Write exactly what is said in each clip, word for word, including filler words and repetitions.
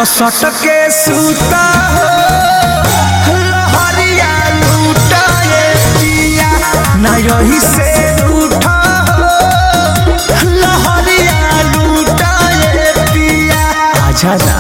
सट के सूता हो लहरिया लूटा ये पिया ना यही से रूठा हो लहरिया लूटा ये पिया आजा ना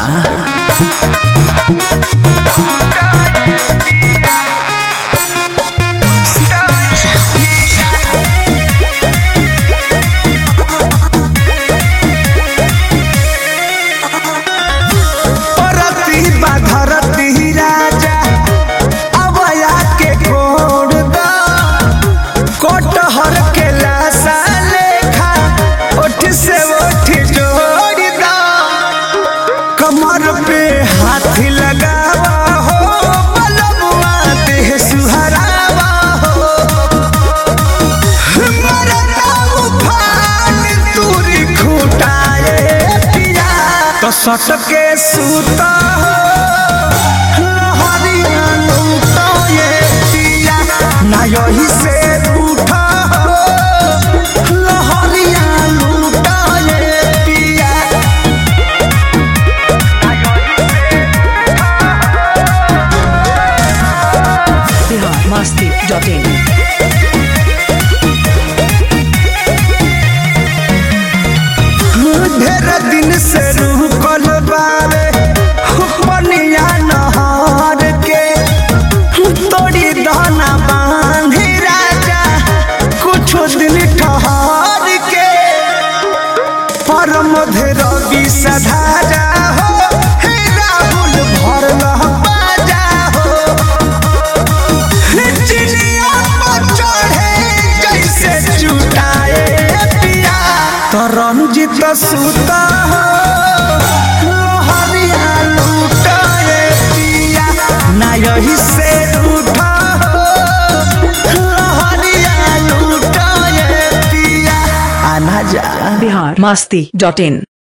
सट के सूता हो लहरिया लूटा ये पिया ना यही से रूठा हो लहरिया लूटा ये पिया बिहार मस्ती डॉट इन ढेर दिन से रुकल बारे पनिया नहर के तोड़ी दाना बांधी राजा कुछ दिन ठहर के परम रवि सधारा हो हे राहुल भर बाजा हो चिड़िया पर चढ़े जैसे चुटाए पिया तो रंजित सूता हो लहरिया लूटा ये पिया ना यही से रूठा हो लहरिया लूटा ये पिया आना जा बिहार मस्ती डॉट इन।